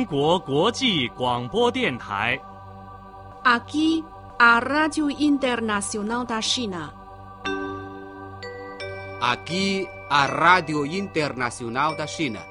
国国际广播电台。 Aqui, a Rádio Internacional da China. Aqui, a Rádio Internacional da China.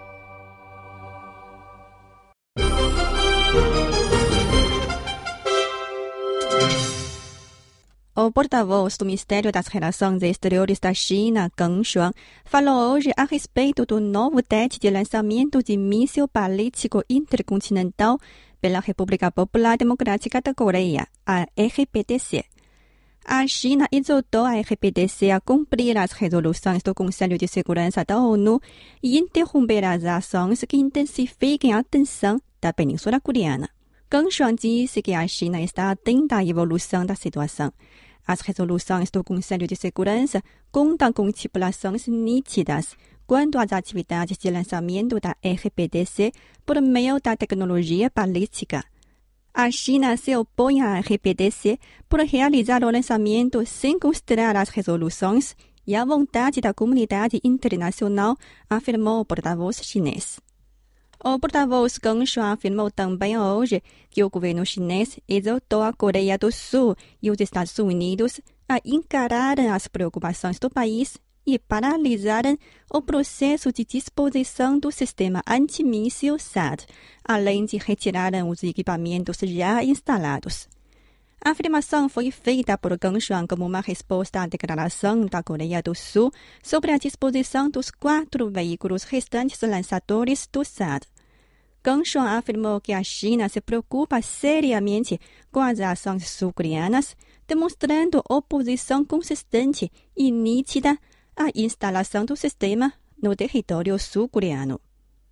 O porta-voz do Ministério das Relações Exteriores da China, Geng Shuang, falou hoje a respeito do novo teste de lançamento de míssil balístico intercontinental pela República Popular Democrática da Coreia, a RPDC. A China exortou a RPDC a cumprir as resoluções do Conselho de Segurança da ONU e interromper as ações que intensifiquem a tensão da Península Coreana. Geng Shuang disse que a China está atenta à evolução da situação. As resoluções do Conselho de Segurança contam com estipulações nítidas quanto às atividades de lançamento da RPDC por meio da tecnologia balística. A China se opõe à RPDC por realizar o lançamento sem considerar as resoluções e a vontade da comunidade internacional, afirmou o porta-voz chinês. O porta-voz Geng Shuang afirmou também hoje que o governo chinês exortou a Coreia do Sul e os Estados Unidos a encararem as preocupações do país e paralisarem o processo de disposição do sistema antimíssil THAAD, além de retirarem os equipamentos já instalados. A afirmação foi feita por Geng Shuang como uma resposta à declaração da Coreia do Sul sobre a disposição dos 4 veículos restantes lançadores do THAAD. Geng Shuang afirmou que a China se preocupa seriamente com as ações sul-coreanas, demonstrando oposição consistente e nítida à instalação do sistema no território sul-coreano.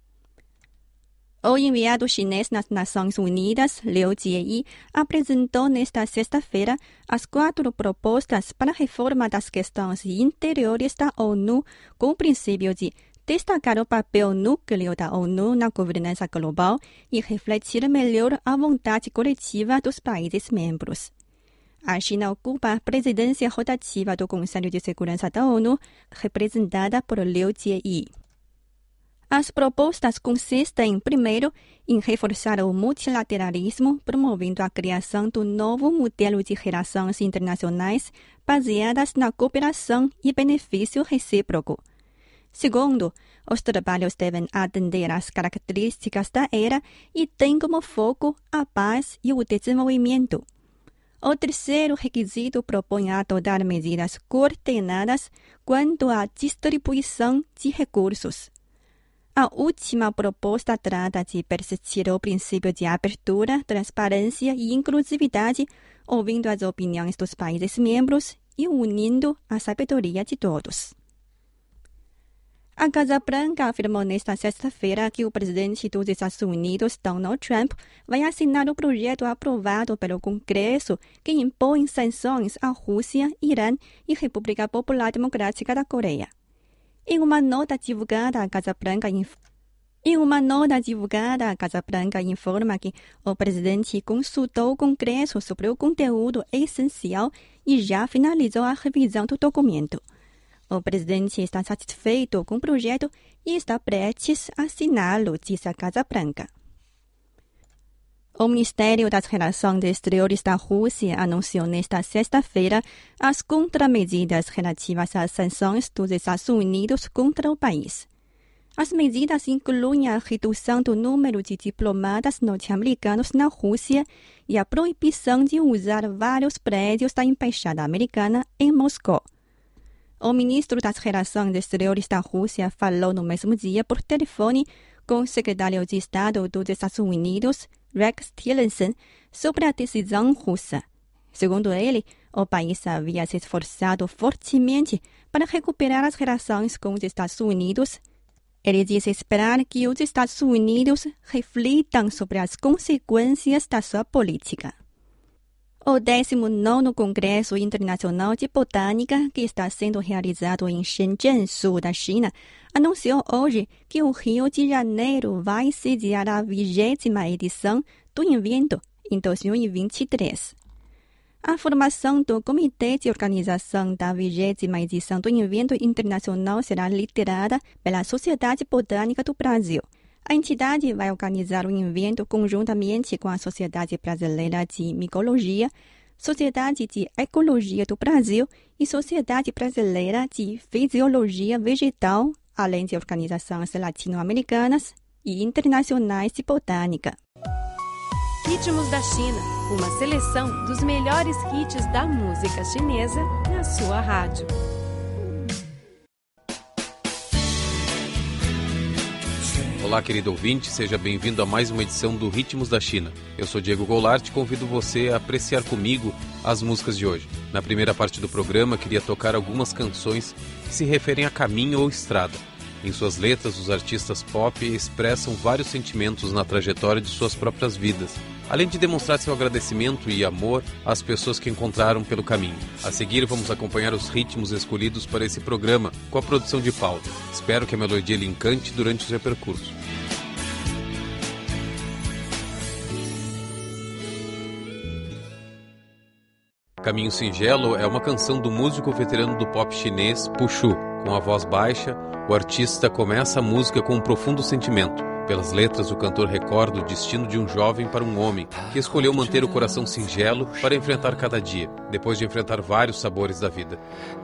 O enviado chinês nas Nações Unidas, Liu Jieyi, apresentou nesta sexta-feira as 4 propostas para a reforma das questões interiores da ONU, com o princípio de destacar o papel núcleo da ONU na governança global e refletir melhor a vontade coletiva dos países membros. A China ocupa a presidência rotativa do Conselho de Segurança da ONU, representada por Liu Jieyi. As propostas consistem, primeiro, em reforçar o multilateralismo, promovendo a criação do novo modelo de relações internacionais baseadas na cooperação e benefício recíproco. Segundo, os trabalhos devem atender às características da era e têm como foco a paz e o desenvolvimento. O terceiro requisito propõe adotar medidas coordenadas quanto à distribuição de recursos. A última proposta trata de persistir o princípio de abertura, transparência e inclusividade, ouvindo as opiniões dos países membros e unindo a sabedoria de todos. A Casa Branca afirmou nesta sexta-feira que o presidente dos Estados Unidos, Donald Trump, vai assinar o projeto aprovado pelo Congresso que impõe sanções à Rússia, Irã e República Popular Democrática da Coreia. Em uma nota divulgada, a Casa Branca informa que o presidente consultou o Congresso sobre o conteúdo essencial e já finalizou a revisão do documento. O presidente está satisfeito com o projeto e está prestes a assiná-lo, disse a Casa Branca. O Ministério das Relações Exteriores da Rússia anunciou nesta sexta-feira as contramedidas relativas às sanções dos Estados Unidos contra o país. As medidas incluem a redução do número de diplomatas norte-americanos na Rússia e a proibição de usar vários prédios da Embaixada Americana em Moscou. O ministro das Relações Exteriores da Rússia falou no mesmo dia por telefone com o secretário de Estado dos Estados Unidos, Rex Tillerson, sobre a decisão russa. Segundo ele, o país havia se esforçado fortemente para recuperar as relações com os Estados Unidos. Ele disse esperar que os Estados Unidos reflitam sobre as consequências da sua política. O 19º Congresso Internacional de Botânica, que está sendo realizado em Shenzhen, sul da China, anunciou hoje que o Rio de Janeiro vai sediar a 20ª edição do evento em 2023. A formação do Comitê de Organização da 20ª edição do evento internacional será liderada pela Sociedade Botânica do Brasil. A entidade vai organizar um evento conjuntamente com a Sociedade Brasileira de Micologia, Sociedade de Ecologia do Brasil e Sociedade Brasileira de Fisiologia Vegetal, além de organizações latino-americanas e internacionais de botânica. Ritmos da China, uma seleção dos melhores hits da música chinesa na sua rádio. Olá, querido ouvinte, seja bem-vindo a mais uma edição do Ritmos da China. Eu sou Diego Goulart e convido você a apreciar comigo as músicas de hoje. Na primeira parte do programa, queria tocar algumas canções que se referem a caminho ou estrada. Em suas letras, os artistas pop expressam vários sentimentos na trajetória de suas próprias vidas, além de demonstrar seu agradecimento e amor às pessoas que encontraram pelo caminho. A seguir, vamos acompanhar os ritmos escolhidos para esse programa, com a produção de Paulo. Espero que a melodia lhe encante durante o seu percurso. Caminho Singelo é uma canção do músico veterano do pop chinês Pu Shu. Com a voz baixa, o artista começa a música com um profundo sentimento. Pelas letras, o cantor recorda o destino de um jovem para um homem que escolheu manter o coração singelo para enfrentar cada dia, depois de enfrentar vários sabores da vida.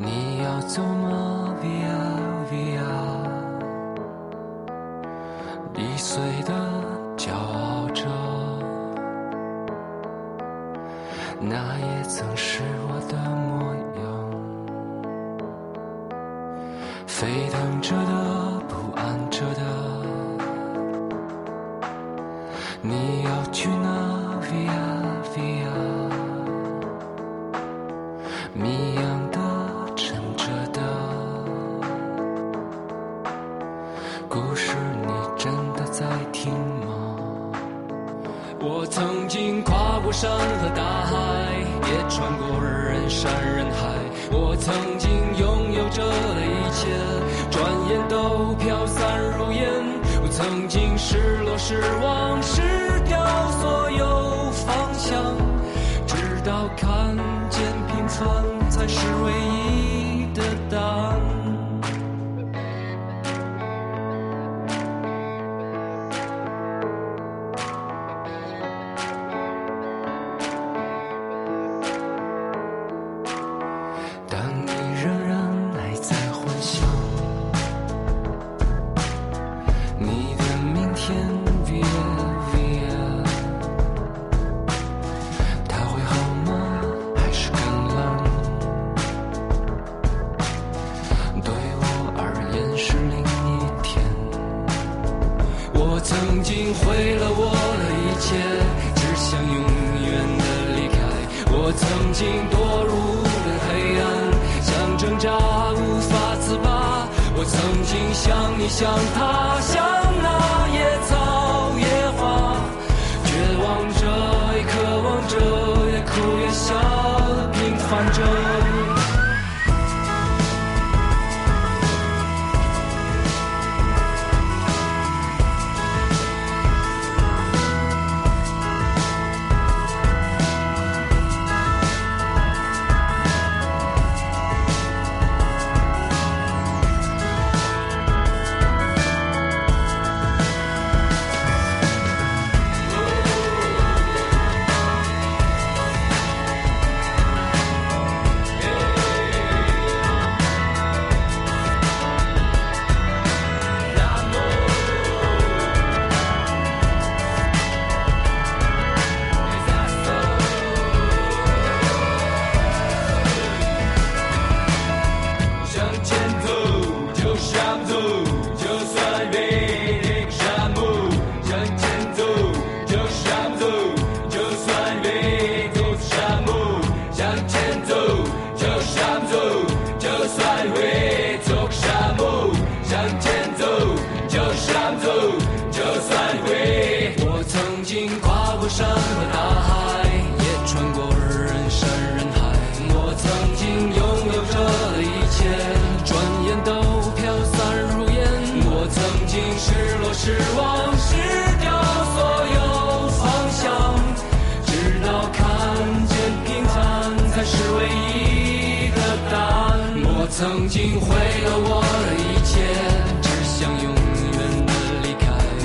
曾经毁了我的一切，只想永远的离开。我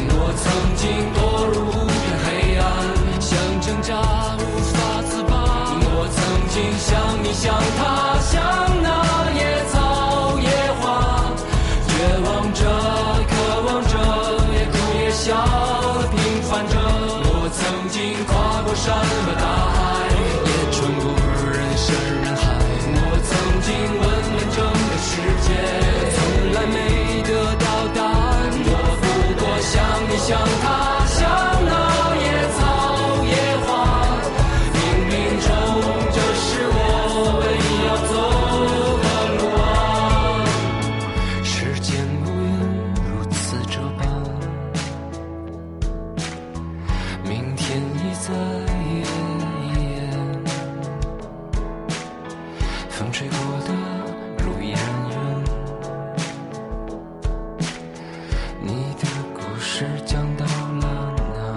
曾经堕入无边黑暗，想挣扎无法自拔。我曾经像你像他，像那野草野花，绝望着渴望着，也哭也笑地平凡着。我曾经跨过山和大海，也穿过人山人海。我曾经问遍整个世界，从来没得到答案。我不过像你像他，像那野草野花，冥冥中这是我唯一要走的路啊。时间无言如此这般，明天已在风吹过的路依然远，你的故事讲到了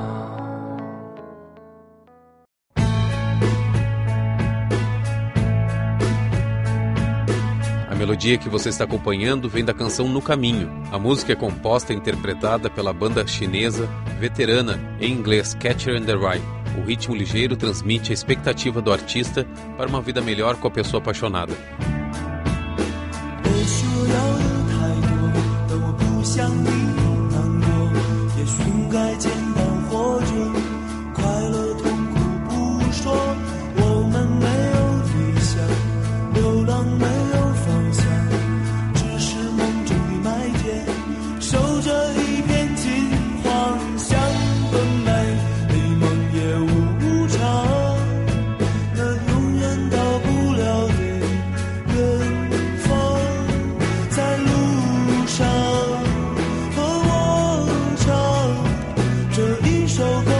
A melodia que você está acompanhando vem da canção No Caminho. A música é composta e interpretada pela banda chinesa veterana, em inglês Catcher in the Rye. O ritmo ligeiro transmite a expectativa do artista para uma vida melhor com a pessoa apaixonada. 我说要的太多，但我不想你难过。也许应该简单活着，快乐痛苦不说。我们没有理想，流浪没有方向，只是梦中的麦田，守着一片金黄，像本美离梦也无常，那永远到不了的远方，在路上和我唱这一首歌。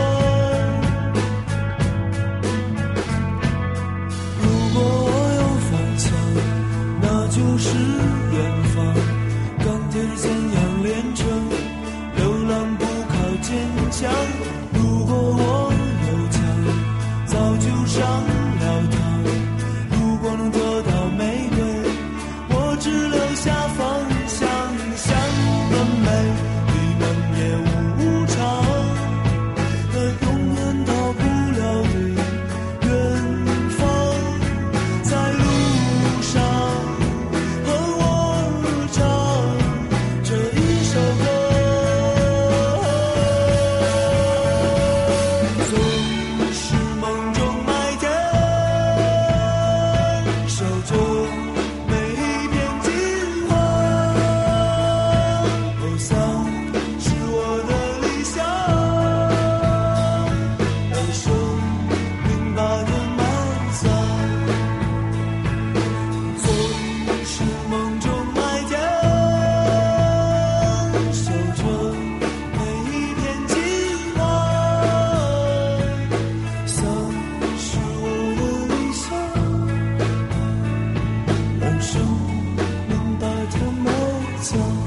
如果我有方向，那就是远方，钢铁怎样炼成，流浪不靠坚强。如果我有枪，早就上了膛。如果能得到玫瑰，我只留下方向，像本美离梦也无常，那永远到不了的远方，在路上和我唱这一首歌。总是梦中麦田，守着每一片金黄。梦想是我的理想，而生命把它埋葬。总是梦中麦田，守着每一片金黄。想是我的理想，让生命把它埋葬。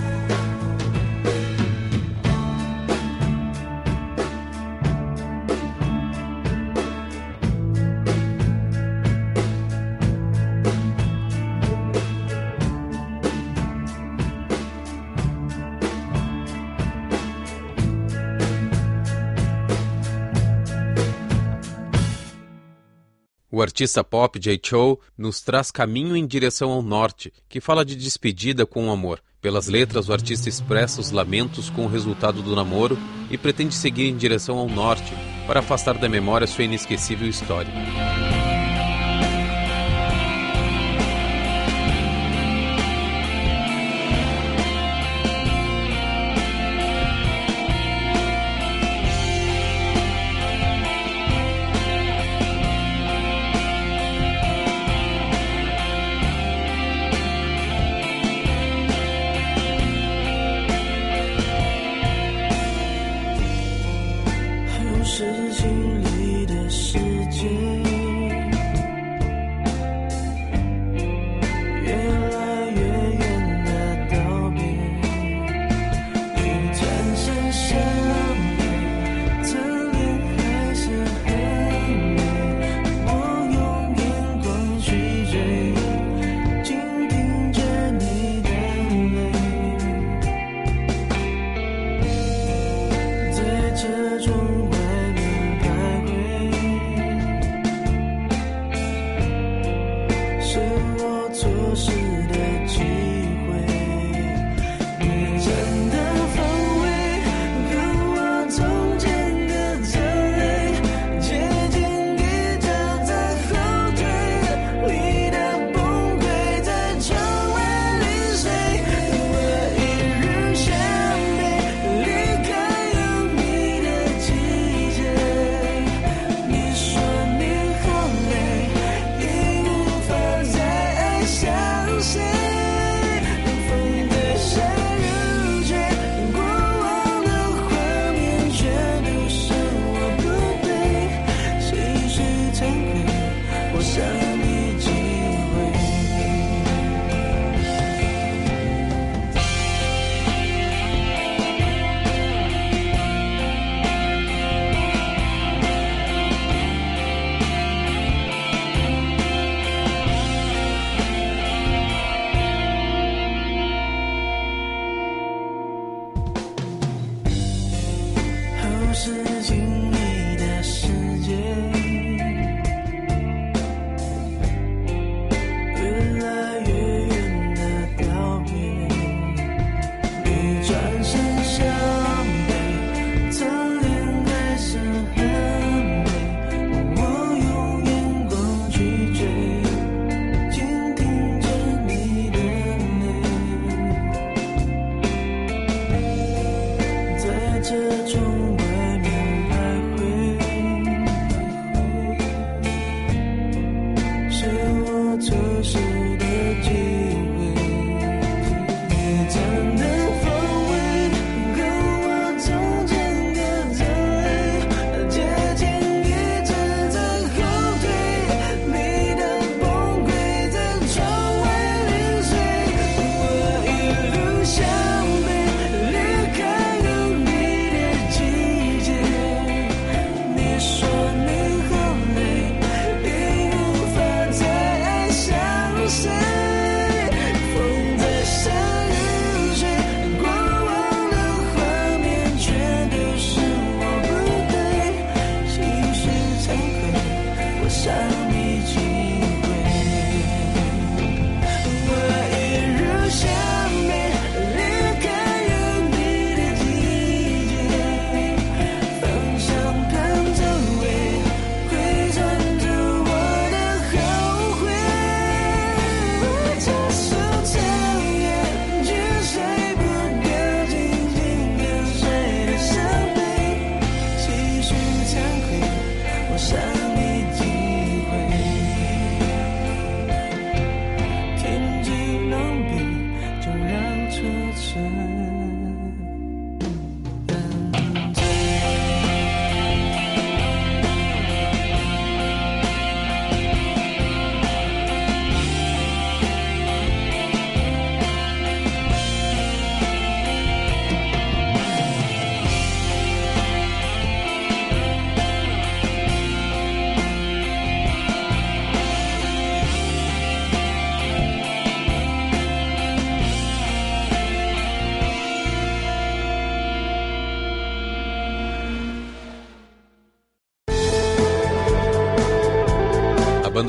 O artista pop Jay Chou nos traz Caminho em Direção ao Norte, que fala de despedida com o amor. Pelas letras, o artista expressa os lamentos com o resultado do namoro e pretende seguir em direção ao norte, para afastar da memória sua inesquecível história.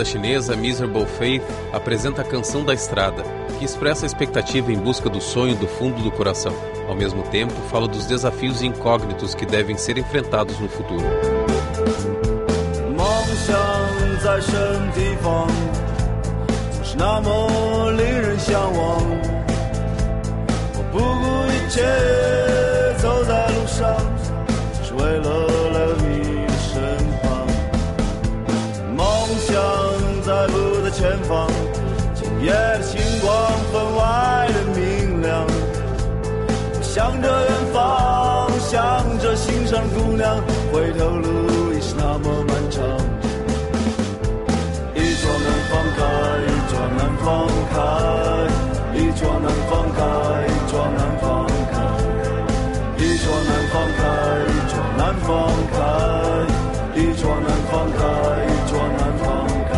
banda chinesa Miserable Faith apresenta a Canção da Estrada, que expressa a expectativa em busca do sonho do fundo do coração. Ao mesmo tempo, fala dos desafios incógnitos que devem ser enfrentados no futuro. 梦想在什么地方，总是那么令人向往。我不顾一切走在路上，只为了来你的身旁。梦想在不在前方，今夜的星光分外的明亮。我向着远方，向着心上姑娘，回头路已是那么漫长。一桌难放开，一桌难放开，一桌难放开，一桌难放开，一桌难放开，一桌难放开，一桌难放开，一桌难放开。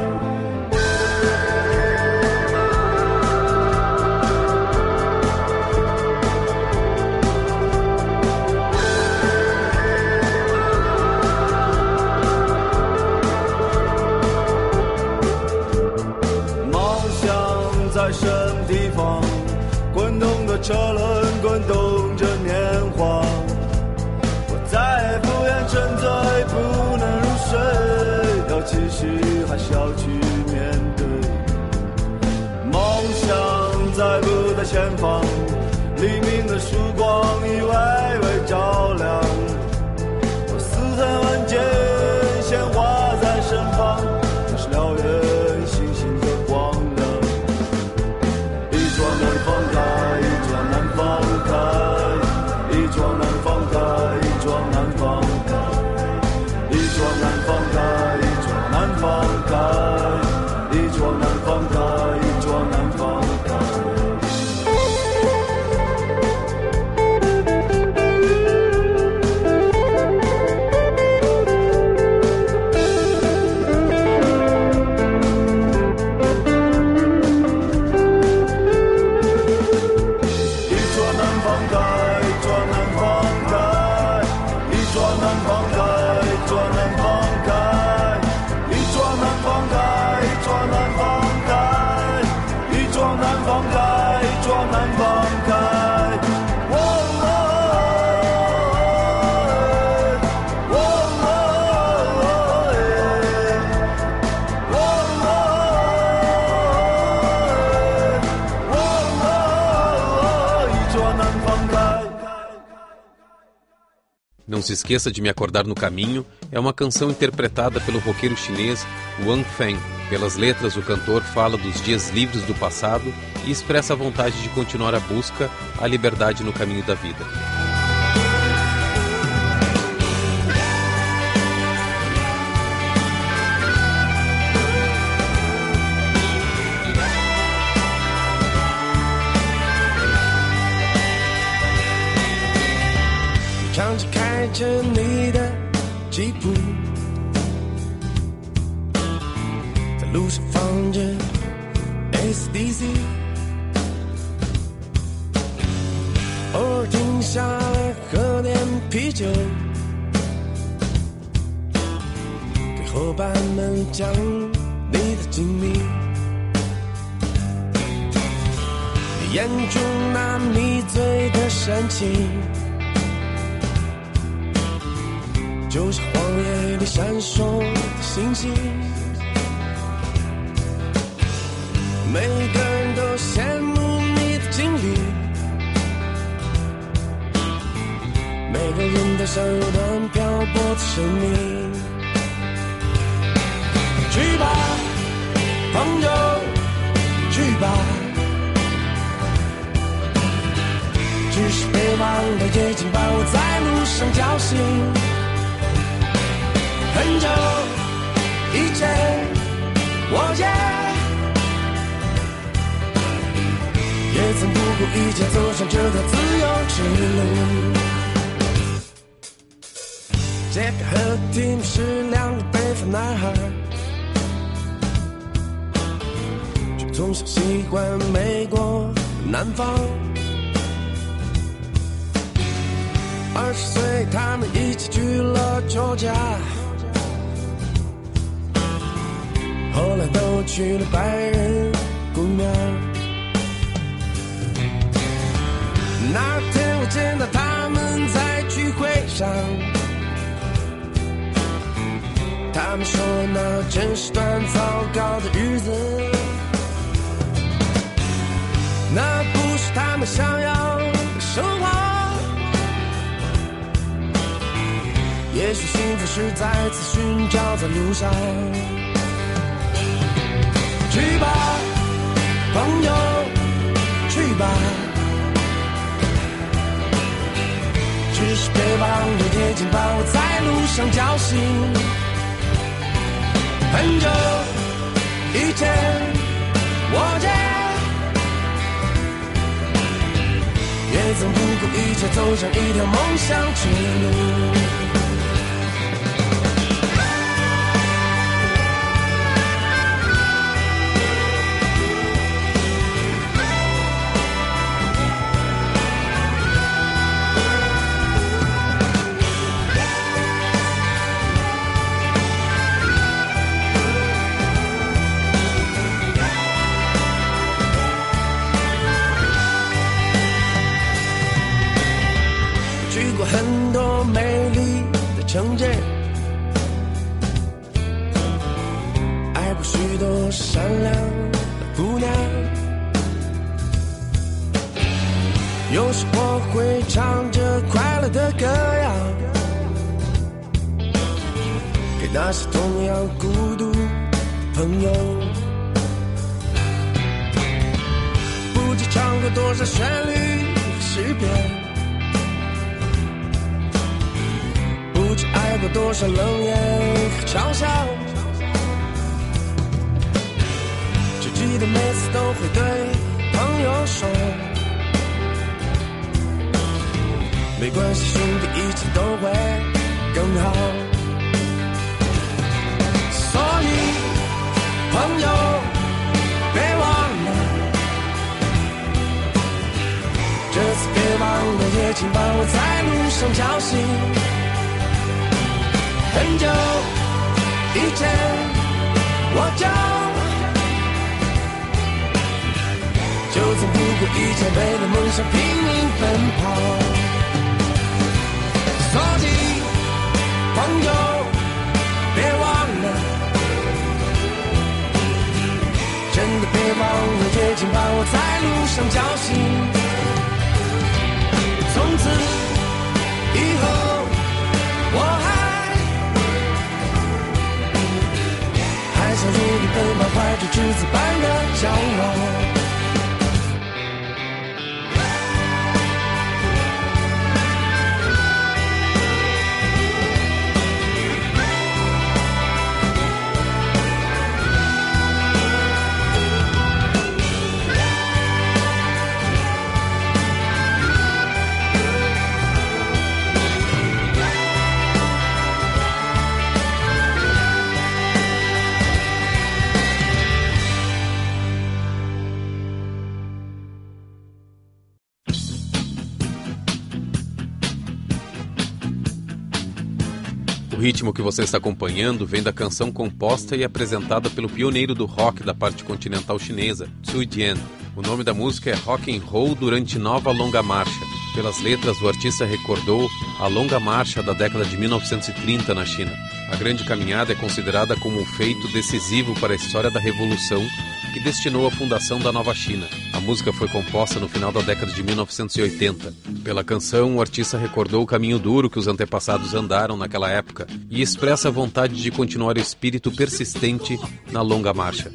在什么地方，滚动的车轮滚动着年华，我再也不愿沉醉，不能入睡，要继续还是要去面对。梦想在不在前方，黎明的曙光已微微照亮，我似曾闻见鲜花在身旁，那是燎原星星的光亮。一桌难放开，一桌难放开，一桌难放开，一桌难放开，一桌难放开，一桌难放开，一桌难放开，一桌难放开。 Não se esqueça de me acordar no caminho é uma canção interpretada pelo roqueiro chinês Wang Feng. Pelas letras, o cantor fala dos dias livres do passado e expressa a vontade de continuar a busca à liberdade no caminho da vida. 唱着开着你的吉普，在路上放着 AC/DC， 偶尔停下来喝点啤酒，给伙伴们讲你的经历，你眼中那迷醉的神情，就是荒野里闪烁的星星。每个人都羡慕你的经历，每个人都想有段漂泊的生命。去吧，朋友，去吧，只是别忘了夜景把我在路上叫醒。很久以前，我也曾不顾一切走上这条自由之路。杰克和蒂姆是两个北方男孩，却从小喜欢美国南方。20岁，他们一起去了乔治亚。 后来都娶了白人姑娘。那天我见到他们在聚会上，他们说那真是段糟糕的日子，那不是他们想要的生活。也许幸福是再次寻找在路上。去吧，朋友，去吧，只是别忘了夜景把我在路上叫醒。很久以前，我也曾不顾一切走上一条梦想之路。很多美丽的城镇，爱过许多善良的姑娘，有时我会唱着快乐的歌谣，给那些同样孤独朋友。不知唱过多少旋律和诗篇，爱过多少冷眼和嘲笑，只记得每次都会对朋友说，没关系兄弟，一切都会更好。所以朋友别忘了，这次别忘了也请帮我在路上叫醒。很久以前，我就曾不顾一切为了梦想拼命奔跑。所以朋友别忘了，真的别忘了也请把我在路上叫醒。从此以后我像如你奔跑，怀着赤子般的骄傲。 O ritmo que você está acompanhando vem da canção composta e apresentada pelo pioneiro do rock da parte continental chinesa, Zhu Jian. O nome da música é Rock and Roll durante Nova Longa Marcha. Pelas letras, o artista recordou a longa marcha da década de 1930 na China. A Grande Caminhada é considerada como um feito decisivo para a história da Revolução que destinou à fundação da Nova China. A música foi composta no final da década de 1980. Pela canção, o artista recordou o caminho duro que os antepassados andaram naquela época e expressa a vontade de continuar o espírito persistente na longa marcha.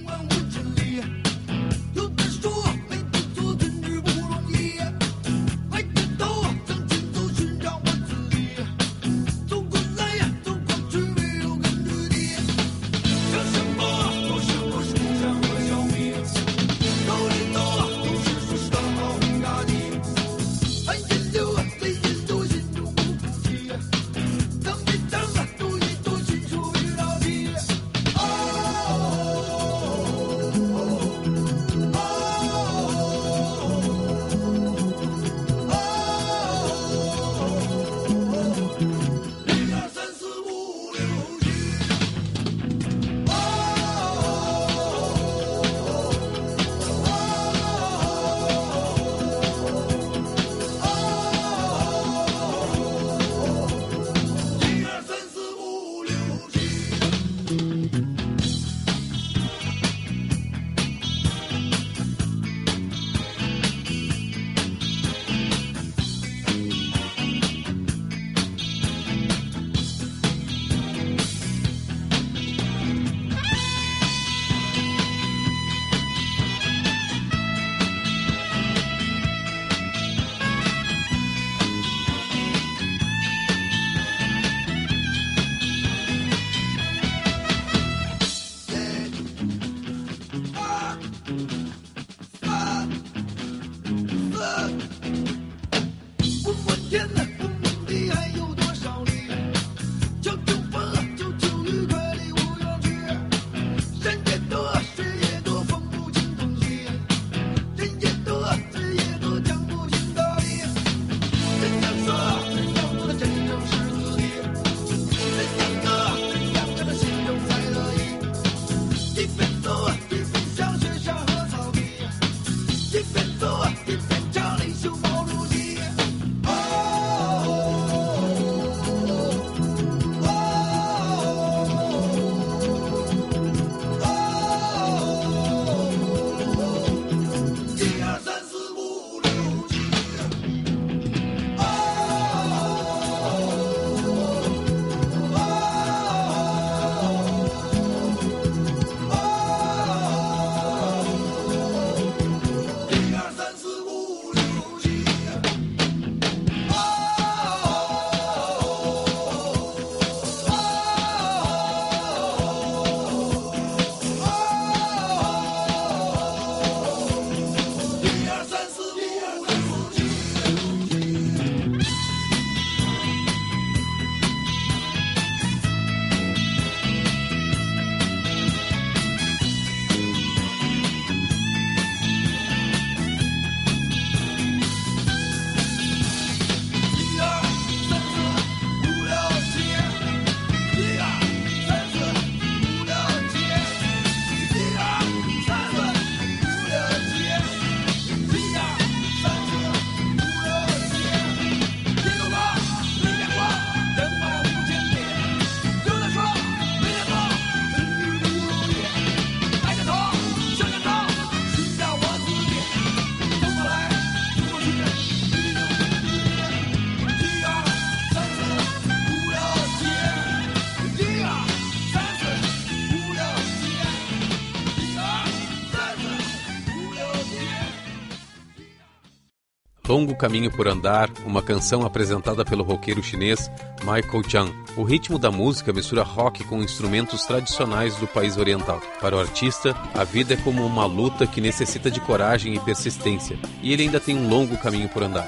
Longo Caminho por Andar, uma canção apresentada pelo roqueiro chinês Michael Chang. O ritmo da música mistura rock com instrumentos tradicionais do país oriental. Para o artista, a vida é como uma luta que necessita de coragem e persistência, e ele ainda tem um longo caminho por andar.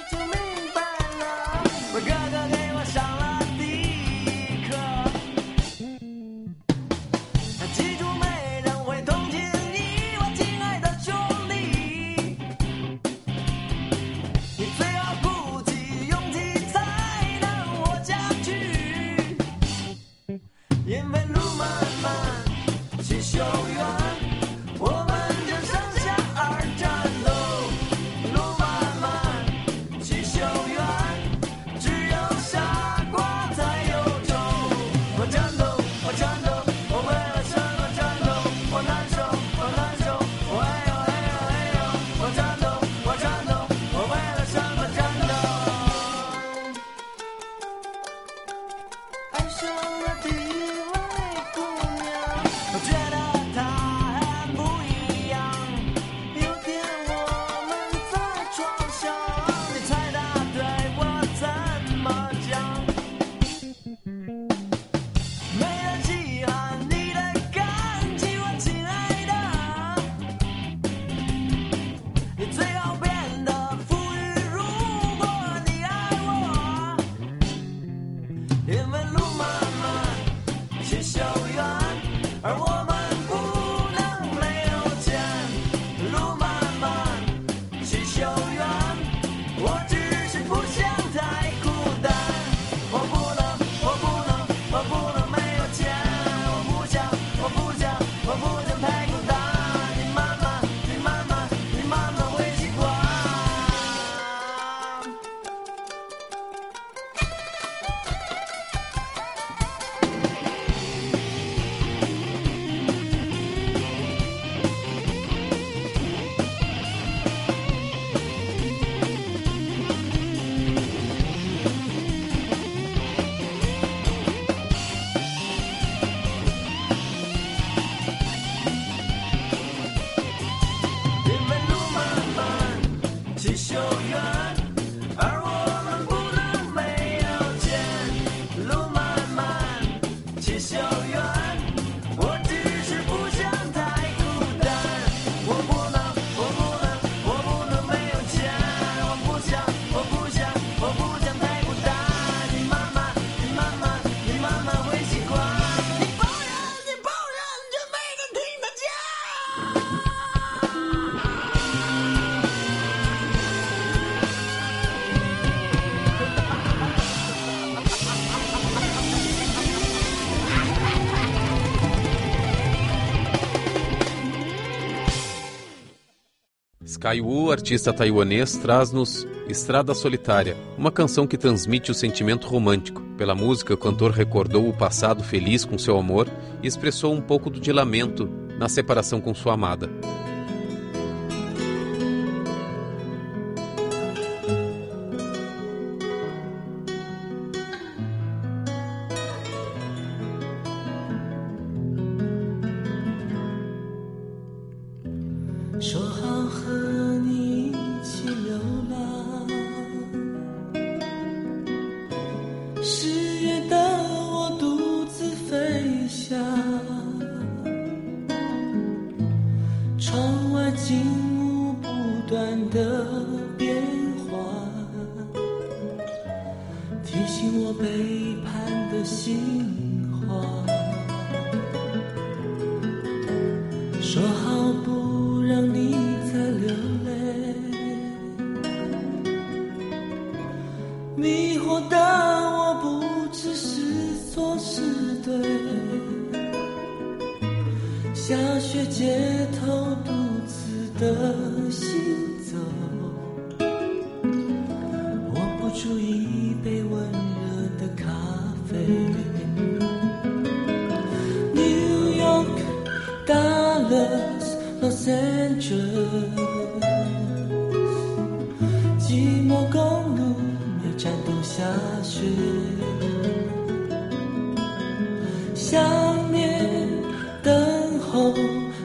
Sky Wu, artista taiwanês, traz-nos Estrada Solitária, uma canção que transmite o sentimento romântico. Pela música, o cantor recordou o passado feliz com seu amor e expressou um pouco de lamento na separação com sua amada.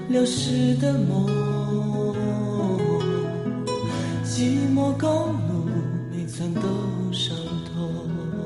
流逝的梦，寂寞公路曾都伤透。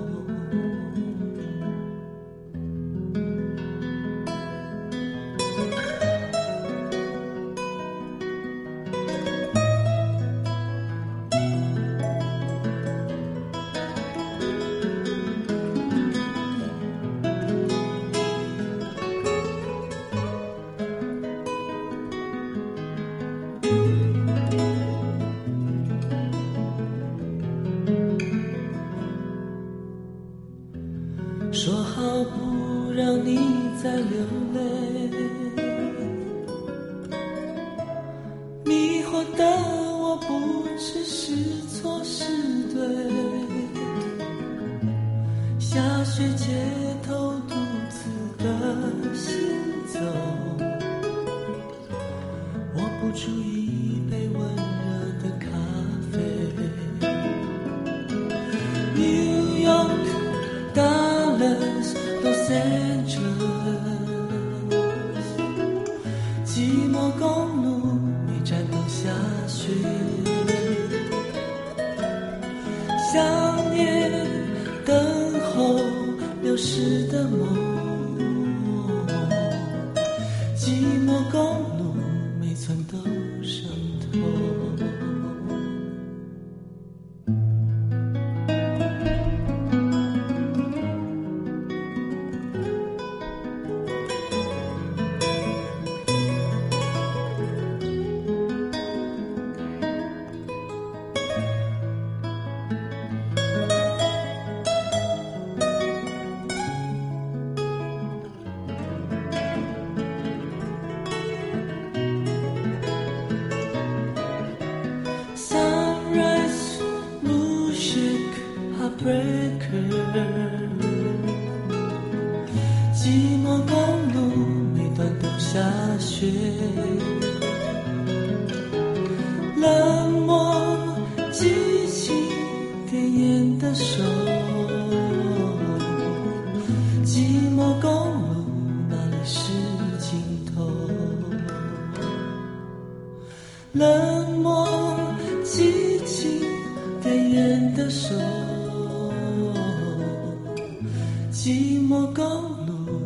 说好不让你再流泪，迷惑的我不知是错是对，下雪街头独自的行走，我不出一杯温热的咖啡。New York Los Angeles， 寂寞公路每站都下雪，想念等候流逝的梦，寂寞公路每寸都渗透。寂寞公路每段都下雪，冷漠激情点烟的手，寂寞公路哪里是尽头？冷漠激情点烟的手，寂寞公路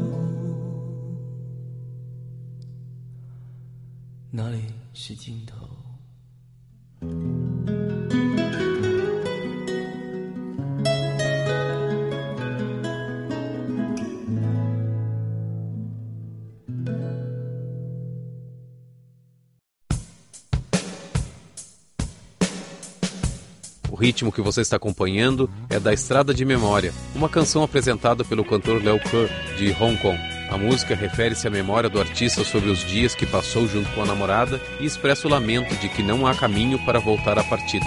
哪里是尽头？ O ritmo que você está acompanhando é da Estrada de Memória, uma canção apresentada pelo cantor Léo Kerr, de Hong Kong. A música refere-se à memória do artista sobre os dias que passou junto com a namorada e expressa o lamento de que não há caminho para voltar à partida.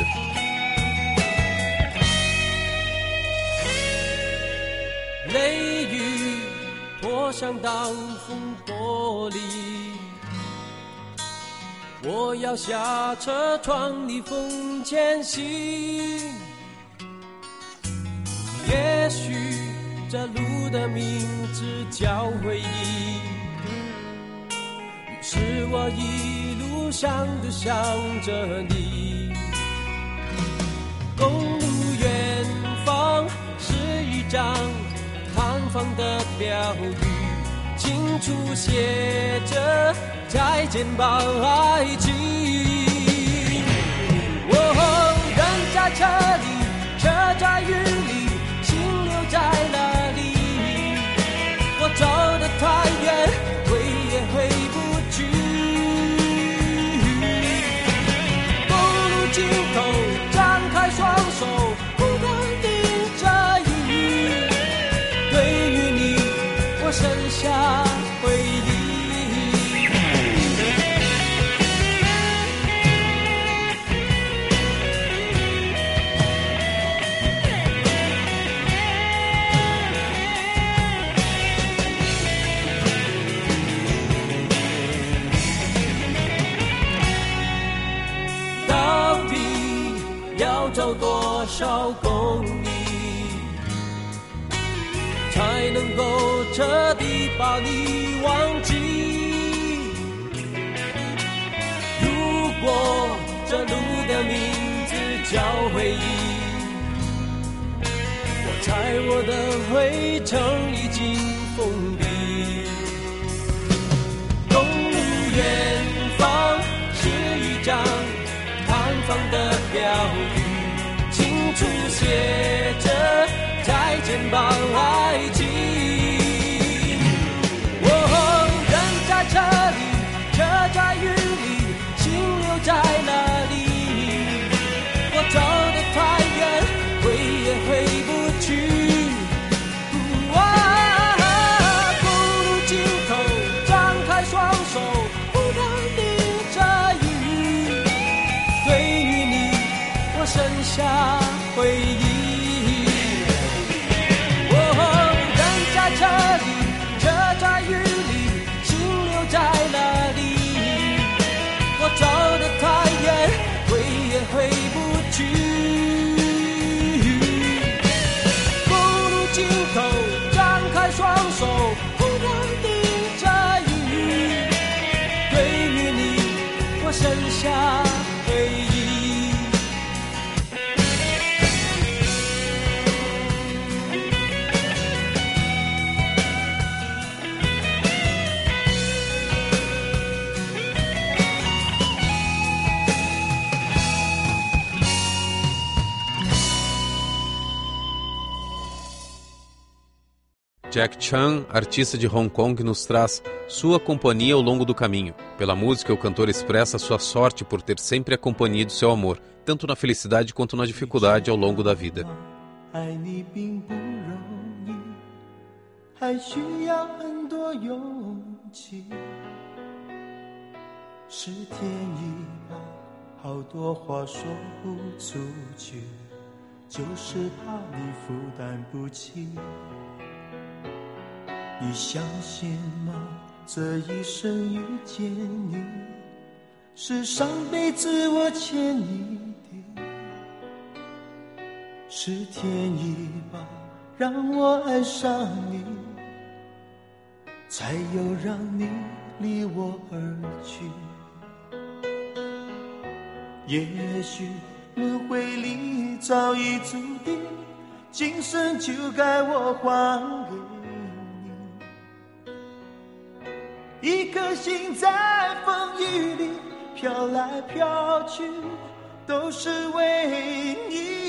这路的名字叫回忆，于是我一路上都想着你。公路远方是一张看房的标语，清楚写着再见吧爱情。哦，人在车里，车在雨里，心留在哪里？我走得太远，回也回不去。公路尽头，张开双手，不敢淋着雨。对于你，我剩下回忆。走多少公里，才能够彻底把你忘记？如果这路的名字叫回忆， 猜我的回程已经封闭。公路远方是一张探访的标语，清楚写着再见吧爱情。人在这里，车在雨里，心留在哪里？我走得太远，回也回不去。公路尽头，张开双手，不能淋着雨。对于你，我剩下回忆。人在这里，车在雨里，心留在哪里？我走得太远，回也回不去。公路尽头，张开双手，不能淋着雨。对于你，我剩下回忆。 Jack Chan, artista de Hong Kong, nos traz sua companhia ao longo do caminho. Pela música, o cantor expressa sua sorte por ter sempre a companhia do seu amor, tanto na felicidade quanto na dificuldade ao longo da vida. 爱你并不容易，还需要很多勇气。是天意吧，好多话说不出去，就是怕你负担不起。你相信吗？这一生遇见你，是上辈子我欠你的。是天意吧，让我爱上你，才有让你离我而去。也许轮回里早已注定，今生就该我还给你。一颗心在风雨里飘来飘去，都是为你。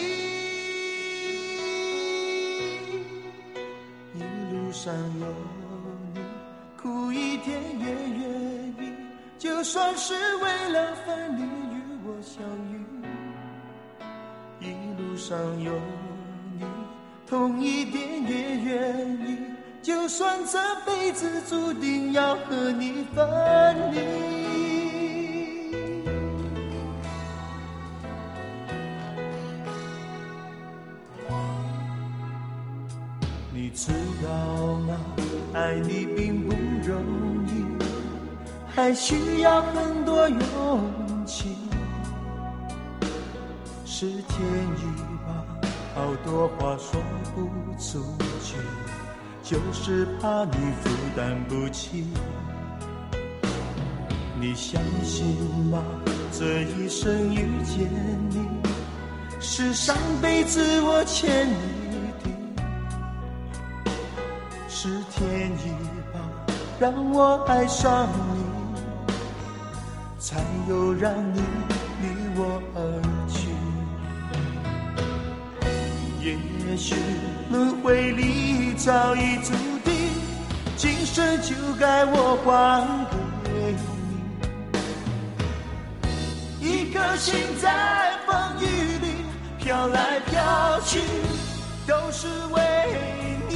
一路上有你，苦一点也愿意，就算是为了分离与我相遇。一路上有你，痛一点也愿意，就算这辈子注定要和你分离。你知道吗？爱你并不容易，还需要很多勇气。是天意吧，好多话说不出去，就是怕你负担不起。你相信吗？这一生遇见你，是上辈子我欠你的。是天意吧，让我爱上你，才有让你离我而去。也许轮回里早已注定，今生就该我还给你。一颗心在风雨里飘来飘去，都是为你。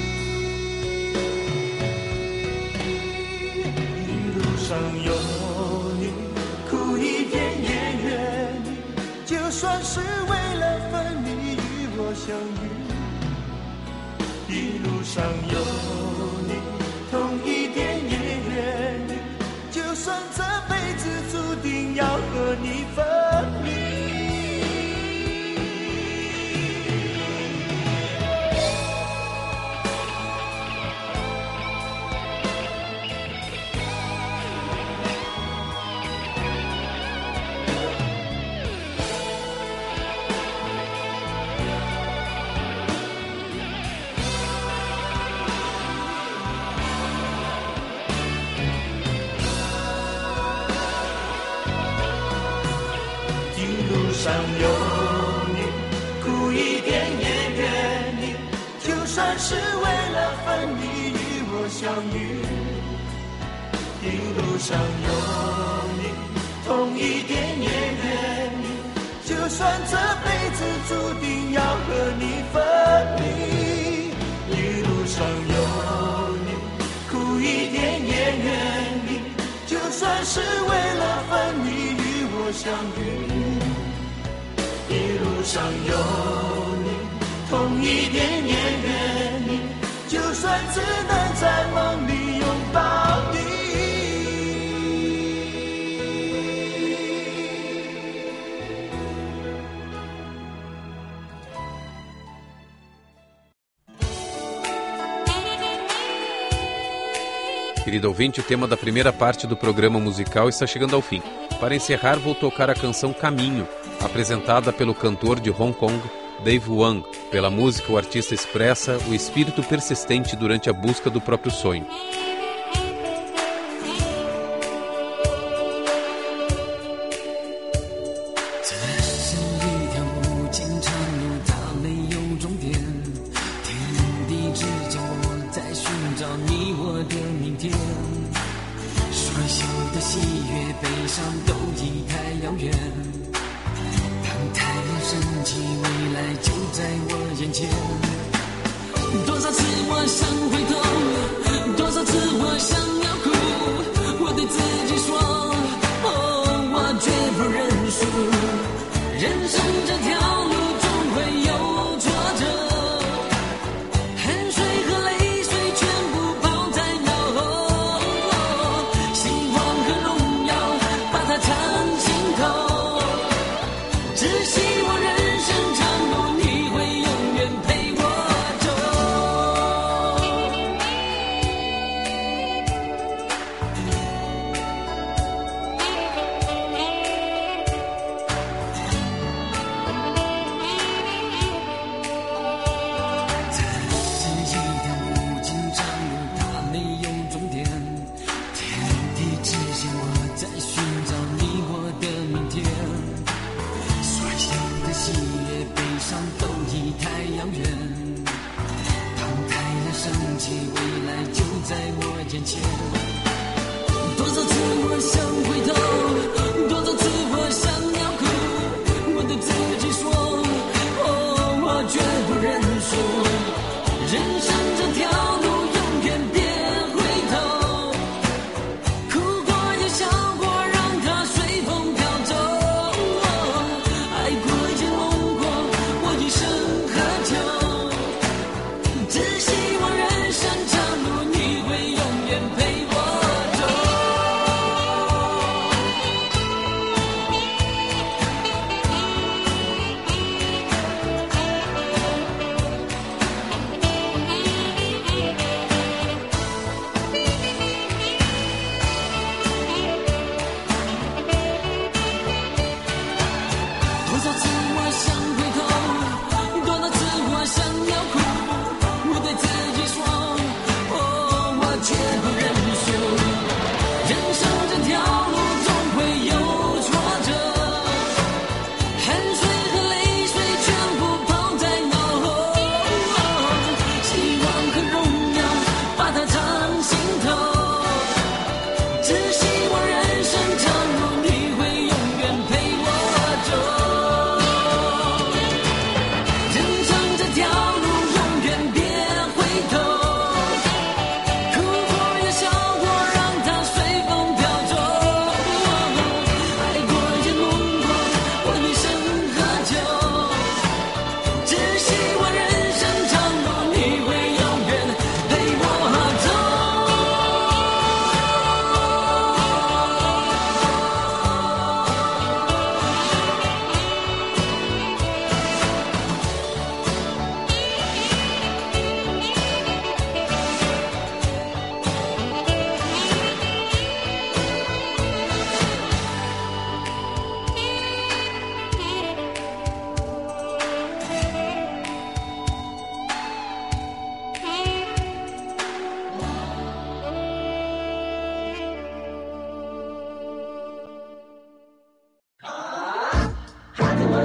一路上有你，苦一点也愿意，就算是为了分离与我相遇。一路上有你，痛一点也愿意，就算这辈子注定要和你分离。 上有你，苦一点也愿意，就算是为了分离与我相遇。一路上有你，痛一点也愿意，就算这辈子注定要和你分离。一路上有你，苦一点也愿意，就算是为了分离与我相遇。一路上有你，痛一点也愿意，就算只能在梦里拥抱你。 Querido ouvinte, o tema da primeira parte do programa musical está chegando ao fim. Para encerrar, vou tocar a canção Caminho, apresentada pelo cantor de Hong Kong, Dave Wang. Pela música, o artista expressa o espírito persistente durante a busca do próprio sonho.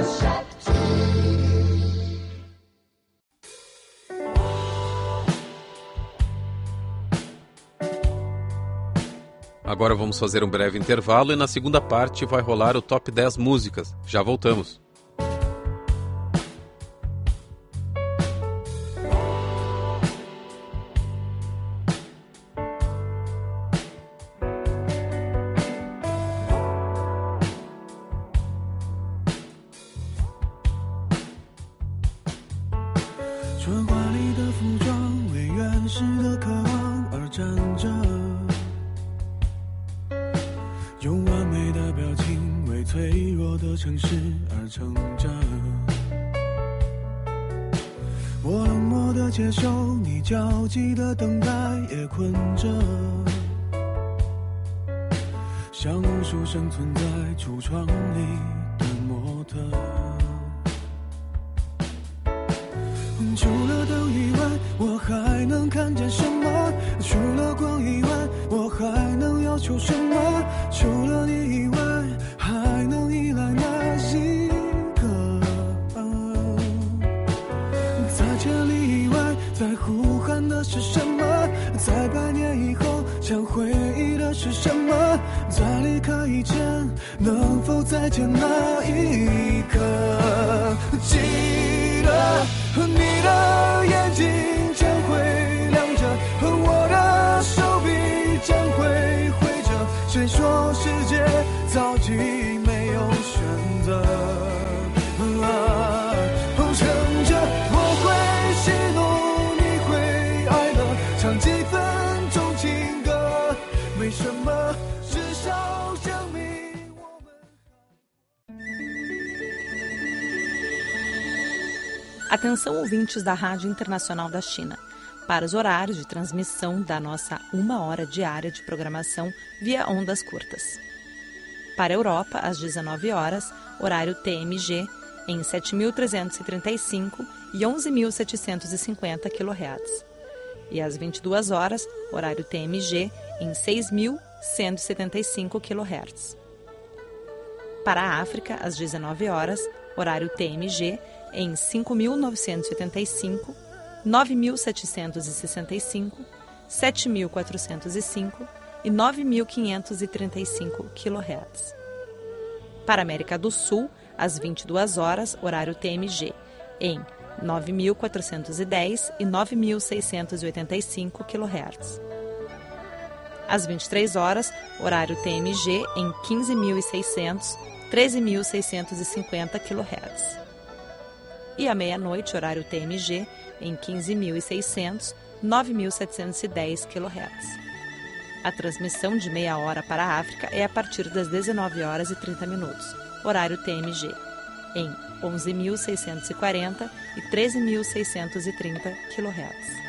Agora vamos fazer um breve intervalo e na segunda parte vai rolar o Top 10 Músicas. Já voltamos. 像无数生存在橱窗里的模特，除了灯以外我还能看见什么？除了光以外我还能要求什么？除了你以外还能依赖哪一个？在千里以外在呼喊的是什么？在100年以后想回忆的是什么？在离开以前能否再见那一刻？记得你的眼睛将会亮着，我的手臂将会挥着，谁说世界早已没有选择？乘着我会喜怒，你会哀乐，唱几分钟情歌，没什么，至少证明我们。 Atenção, ouvintes da Rádio Internacional da China, para os horários de transmissão da nossa 1 hora diária de programação via ondas curtas. Para a Europa, às 19 horas, horário TMG, em 7.335 e 11.750 kHz. E às 22 horas, horário TMG, em 6.175 kHz. Para a África, às 19 horas, horário TMG, em 5.985, 9.765, 7.405 e 9.535 kHz. Para a América do Sul, às 22 horas, horário TMG, em 9.410 e 9.685 kHz. Às 23 horas, horário TMG, em 15.600, 13.650 kHz. E à meia-noite, horário TMG, em 15.600, 9.710 kHz. A transmissão de meia hora para a África é a partir das 19 horas e 30 minutos, horário TMG, em 11.640 e 13.630 kHz.